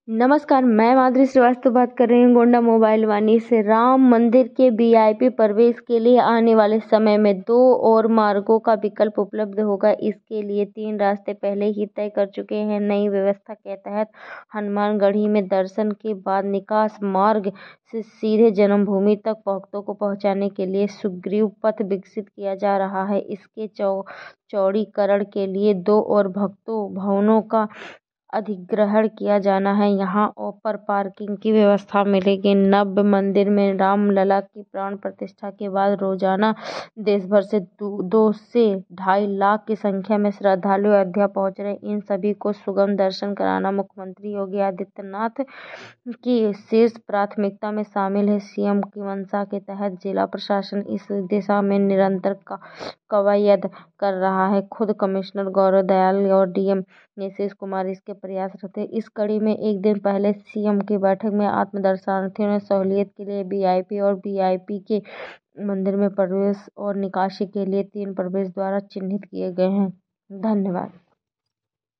नमस्कार, मैं माधुरी श्रीवास्तव बात कर रही हूँ गोंडा मोबाइल वानी से। राम मंदिर के वीआईपी प्रवेश के लिए आने वाले समय में 2 और मार्गों का विकल्प उपलब्ध होगा। इसके लिए 3 रास्ते पहले ही तय कर चुके हैं। नई व्यवस्था के तहत हनुमानगढ़ी में दर्शन के बाद निकास मार्ग से सीधे जन्मभूमि तक भक्तों को पहुंचाने के लिए सुग्रीव पथ विकसित किया जा रहा है। इसके चौड़ीकरण के लिए 2 और भक्तों भवनों का अधिग्रहण किया जाना है। यहाँ पर पार्किंग की व्यवस्था मिलेगी। नव मंदिर में रामलला की प्राण प्रतिष्ठा के बाद रोजाना देश भर से 2 से 2.5 लाख की संख्या में श्रद्धालु अयोध्या पहुंच रहे। इन सभी को सुगम दर्शन कराना मुख्यमंत्री योगी आदित्यनाथ की शीर्ष प्राथमिकता में शामिल है। सीएम की मंशा के तहत जिला प्रशासन इस दिशा में निरंतर कवायद कर रहा है। खुद कमिश्नर गौरव दयाल और डीएम नीतीश कुमार इसके प्रयासरत हैं। इस कड़ी में एक दिन पहले सीएम की बैठक में आत्म दर्शनार्थियों ने सहूलियत के लिए वीआईपी और वीआईपी के मंदिर में प्रवेश और निकासी के लिए 3 प्रवेश द्वार चिन्हित किए गए हैं। धन्यवाद।